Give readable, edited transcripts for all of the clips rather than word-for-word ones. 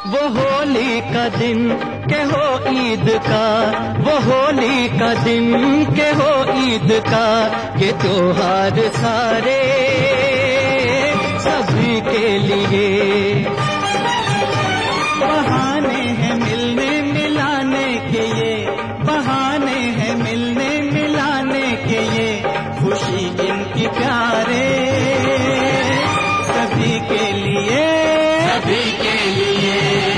वो होली का दिन के हो ईद का, वो होली का दिन के हो ईद का, ये त्योहार सारे सभी के लिए बहाने हैं मिलने मिलाने के, ये बहाने हैं मिलने मिलाने के, ये खुशी इनकी प्यारे सभी के लिए, सभी के लिए।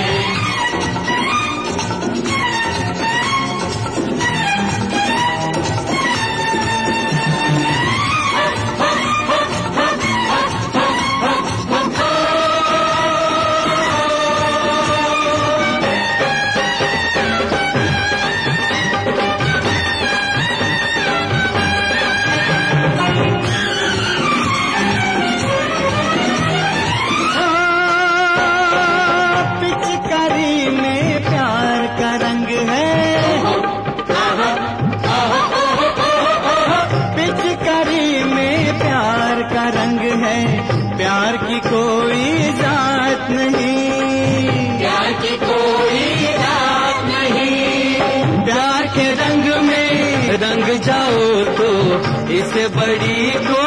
प्यार की कोई जात नहीं, प्यार की कोई जात नहीं, प्यार के रंग में रंग जाओ तो इससे बड़ी कोई